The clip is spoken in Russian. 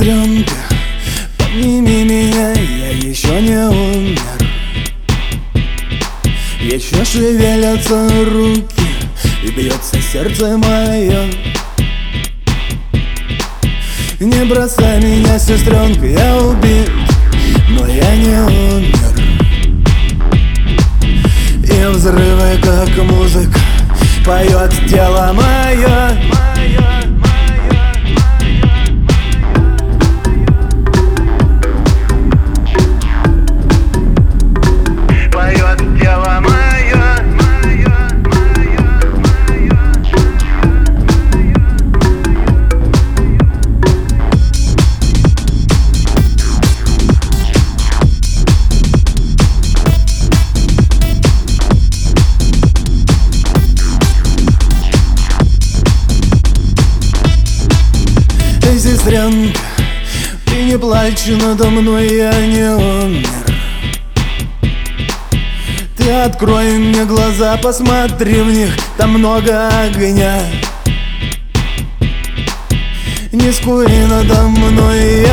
сестренка, подними меня, я еще не умер. Еще шевелятся руки и бьется сердце мое. Не бросай меня, сестренка, я убит, но я не умер. И взрывы, как музыка, поет тело мое. Сестренка, ты не плачь надо мной, я не умер. Ты открой мне глаза, посмотри в них, там много огня. Не скури надо мной,